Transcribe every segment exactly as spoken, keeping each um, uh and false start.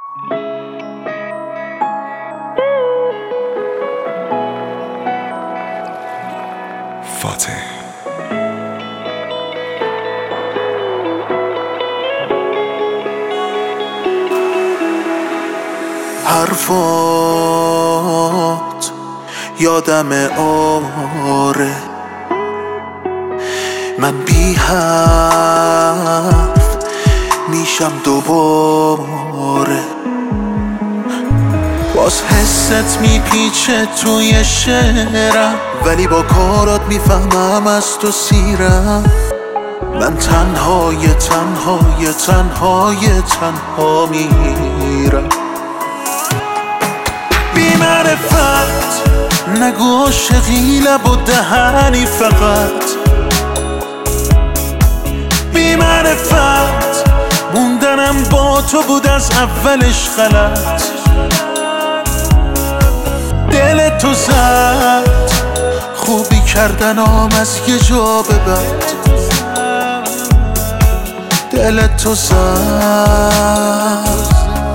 فاتح حرفات یادم آره، من بی حرف میشم دوباره. باز حست میپیچه توی شعرم، ولی با کارات میفهمم از تو سیرم. من تنهای تنهای تنهای تنها میرم. بی معرفت نگو عاشقی لب و دهنی فقط. بی معرفت موندنم با تو بود از اولش غلط. دل تو زد خوبی کردنام از یه جا به بعد. دل تو زد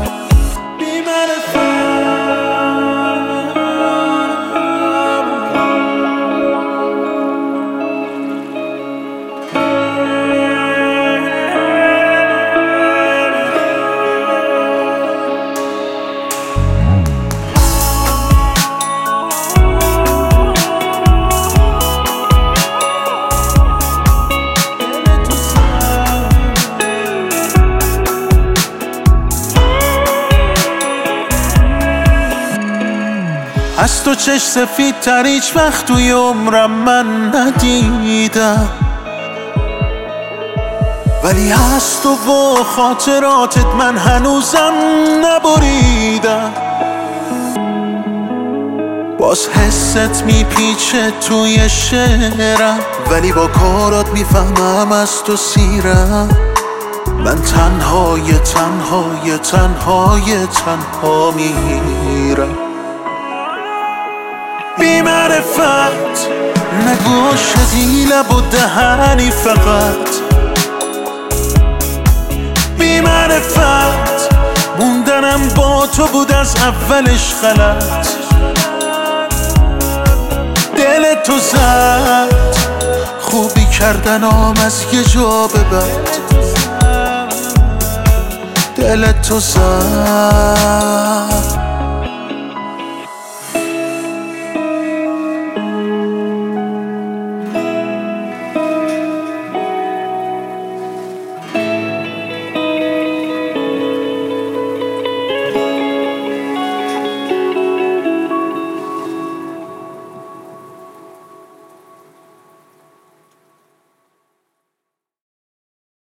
از تو چش سفید تر هیچ وقت توی عمرم من ندیدم، ولی از تو و خاطراتت من هنوزم نبریدم. باز حست میپیچه توی شعرم، ولی با کارات میفهمم از تو سیرم. من تنهای تنهای تنهای تنها میرم. بی معرفت نگو عاشقی لب و دهنی فقط. بی معرفت موندنم با تو بود از اولش غلط. دل تو زد خوبی کردنام از یه جا به بعد. دل تو زد